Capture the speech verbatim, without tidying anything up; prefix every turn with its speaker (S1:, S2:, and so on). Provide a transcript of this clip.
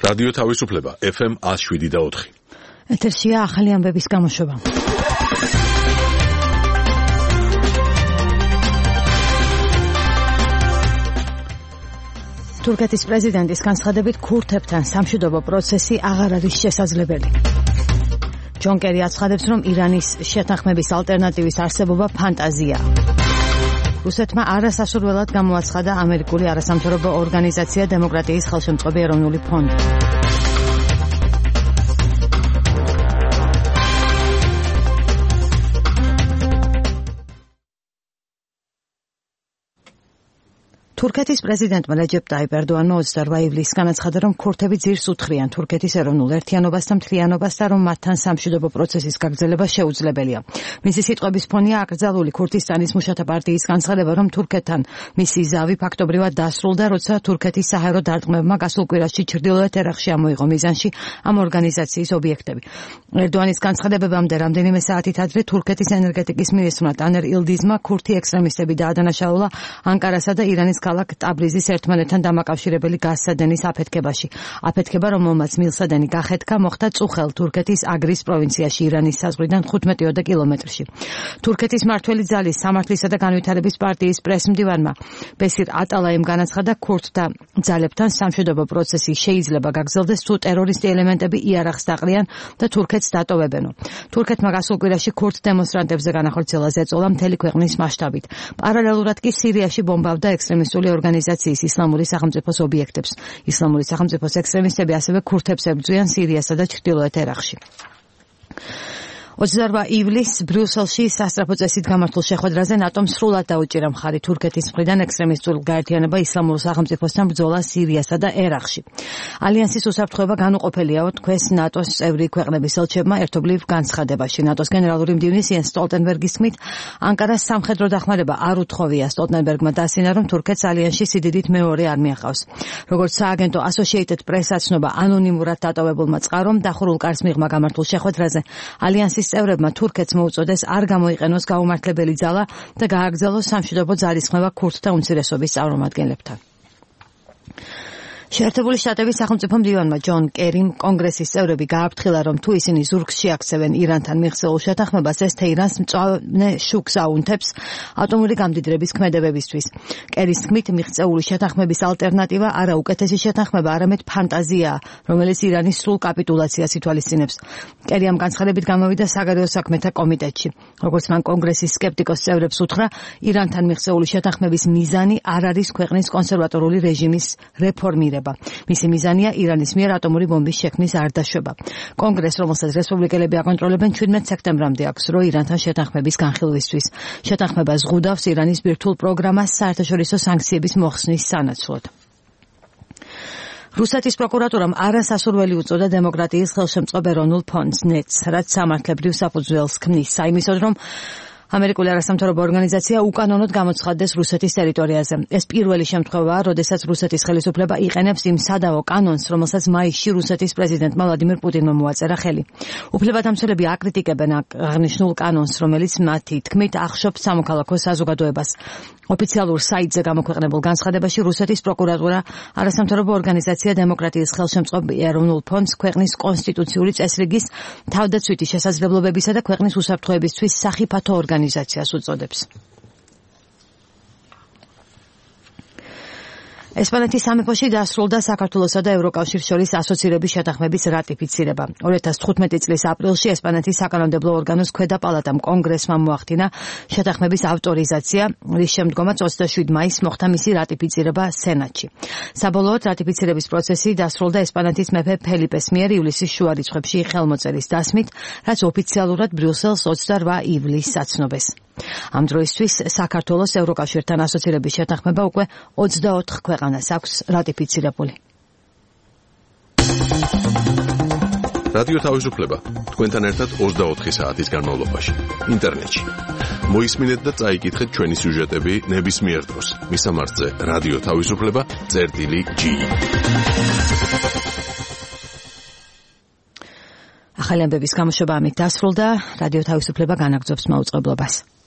S1: რადიო თავისუფლება ეფ ემ one oh seven და four.
S2: ეთერშია ახალი ამბების გამოშვება. თურქეთის პრეზიდენტის განცხადებით ქურთებთან სამშვიდობო პროცესი აღარ არის შესაძლებელი. ჯონ კერი აცხადებს, რომ ირანის შეთანხმების ალტერნატივის არსებობა ფანტაზიაა. რუსეთმა არასასურველად გამოაცხადა ამერიკული არასამთავრობო ორგანიზაცია დემოკრატიის ხელშემწყობი ეროვნული ფონდი. თურქეთის პრეზიდენტმა რეჯეპ ტაიპ ერდოანმა twenty-four ივლისს განაცხადა, რომ ქურთები ძირს უთხრიან თურქეთის ეროვნულ ერთიანობას და მთლიანობას და რომ მათთან სამშვიდობო პროცესის გაგრძელება შეუძლებელია. მისი სიტყვების ფონია აკრძალული ქურთისტანის მუშათა პარტიის განცხადება, რომ თურქეთთან მისი ზავი ფაქტობრივად დასრულდა, როცა თურქეთის საჰაერო დარტყმებმა გასულ კვირაში ჩრდილოეთ ერაყში ამოიღო მიზანში ამ ორგანიზაციის ობიექტები. ერდოანის განცხადებებამდე რამდენიმე საათით ადრე თურქეთის ენერგეტიკის მინისტრმა ტანერ ილდიზმა ქურთი ექსტრემისტები დაადანაშაულა ანკარასა და ირანის ქალაქ ტაბრიზის ერთმანეთთან დამაკავშირებელი გაზსადენის აფეთქებაში. აფეთქება, რომელმაც მილსადენი გახეთქა, მოხდა წუხელ თურქეთის აგრის პროვინციაში ირანის საზღვრიდან ხუთმეტი კილომეტრში. თურქეთის მართველი ძალის სამართლისა და განვითარების პარტიის პრესმდივანმა ბესირ ატალაიმ განაცხადა, ქურთთა ძალებთან სამშვიდობო პროცესი შეიძლება გაგრძელდეს, თუ ტერორისტი ელემენტები იარაღს დაყრიან და თურქეთს დატოვებენო. თურქეთმა გასულ კვირაში ქურთ დემონსტრანტებზე განახორციელა ზეწოლა მთელი ქვეყნის მასშტაბით. პარალელურად კი სირიაში ბომბავდა ექსტრემისტული ორგანიზაციის ისლამური სახელმწიფოს ობიექტებს. ისლამური სახელმწიფოს ექსტრემისტები ასევე ქურთებს ებრძვიან სირიასა და ჩრდილოეთ ერაყში. twenty-four ივლისს ბრიუსელში სასწრაფო წესით გამართულ შეხვედრაზე ნატომ სრულად დაუჭირა მხარი თურქეთის მხრიდან ექსტრემისტულ გაერთიანება ისლამურ სახელმწიფოსთან ბრძოლა სირიასა და ერაყში. ალიანსის უსაფრთხოება განუყოფელია, თქვეს ნატოს წევრი ქვეყნების ელჩებმა ერთობლივ განცხადებაში. ნატოს გენერალური მდივნის იენს სტოლტენბერგის თქმით, ანკარას სამხედრო დახმარება არ უთხოვია. სტოლტენბერგმა დასცინა, რომ თურქეთს ალიანსში სიდიდით მეორე არმია ჰყავს. როგორც სააგენტო Associated Press აცნობა ანონიმურად დატოვებულმა წყარომ, დახურულ კარს მიღმა გამართულ შეხვედრაზე ალიანსის წევრებმა თურქეთს მოუწოდეს არ გამოიყენოს გაუმართლებელი ძალა და გააგრძელოს სამშვიდობო ძალისხმევა ქურთთა უმცირესობის წარმომადგენლებთან. შეერთებული შტატების სახელმწიფო მდივანმა ჯონ კერიმ კონგრესის წევრები გააფრთხილა, რომ თუ ისინი ზურგს შეაქცევენ ირანთან მიღწეულ შეთანხმებას, ეს თეირანს მწვანე შუქს აუნთებს ატომური გამდიდრების ქმედებებისთვის. კერის თქმით, მიღწეული შეთანხმების ალტერნატივა არა უკეთესი შეთანხმება, არამედ ფანტაზიაა, რომელიც ირანის სრულ კაპიტულაციას ითვალისწინებს. კერი ამ განცხადებით გამოვიდა საგარეო საქმეთა კომიტეტში. როგორც მან კონგრესის სკეპტიკოს წევრებს უთხრა, ირანთან მიღწეული შეთანხმების მიზანი არ არის ქვეყნის კონსერვატორული რეჟიმის რეფორმირება. მისი მიზანია ირანის მიერ ატომური ბომბის შექმნის არ დაშვება. კონგრესს, რომელსაც რესპუბლიკელები აკონტროლებენ, seventeen სექტემბრამდე აქვს რო ირანთან შეთანხმების განხილვისთვის. შეთანხმება ზღუდავს ირანის ბირთვულ პროგრამას საერთაშორისო სანქციების მოხსნის სანაცვლოდ. რუსეთის პროკურატურამ არასასურველი უწოდა დემოკრატიის ხელშემწყობ ეროვნულ ფონდს ნეტს, რაც სამართლებრივ საფუძველს ქმნის საიმისოდ, რომ ამერიკული არასამთავრობო ორგანიზაცია უკანონოდ გამოცხადდეს რუსეთის ტერიტორიაზე. ეს პირველი შემთხვევაა, როდესაც რუსეთის ხელისუფლება იყენებს იმ სადავო კანონს, რომელსაც მაისში რუსეთის პრეზიდენტმა ვლადიმირ პუტინმა მოაწერა ხელი. უფლებადამცველები აკრიტიკებენ აღნიშნულ კანონს, რომელიც მათი თქმით ახშობს სამოქალაქო საზოგადოებას. ოფიციალურ საიტზე გამოქვეყნებულ განცხადებაში რუსეთის პროკურატურა არასამთავრობო ორგანიზაცია დემოკრატიის ხელშემწყობ ეროვნულ ფონდს ქვეყნის კონსტიტუციური წესრიგის თავდაცვითი შესაძლებლობებისა და ქვეყნის უსაფრთხოებისთვის სახიფათო ორგანიზაციას უწოდებს. ესპანეთის სამეფოში დასრულდა საქართველოსა და ევროკავშირის შორის ასოცირების შეთანხმების რატიფიცირება. two thousand fifteen წლის აპრილში ესპანეთის საკანონმდებლო ორგანოს ქვედა პალატამ კონგრესმა მოახდინა შეთანხმების ავტორიზაცია, რის შემდგომაც twenty-seven მაისს მოხდა მისი რატიფიცირება სენატში. საბოლოოდ რატიფიცირების პროცესი დასრულდა ესპანეთის მეფე ფელიპეს მიერ ივლისის შუა რიცხვებში ხელმოწერის დასმით, რაც ოფიციალურად ბრიუსელს twenty-eight ივლისს აცნობეს. ამ დროისთვის საქართველოს ევროკავშირთან ასოცირების შეთანხმება უკვე twenty-four ქვეყანას აქვს რატიფიცირებული.
S1: რადიო თავისუფლება თქვენთან ერთად twenty-four საათის განმავლობაში ინტერნეტში. მოისმინეთ და წაიკითხეთ ჩვენი სიუჟეტები ნებისმიერ დროს. მისამართზე რადიო თავისუფლება წერტილი G.
S2: ახალი ამბების გამოშვება ამით დასრულდა. რადიო თავისუფლება განაგრძობს მაუწყებლობას.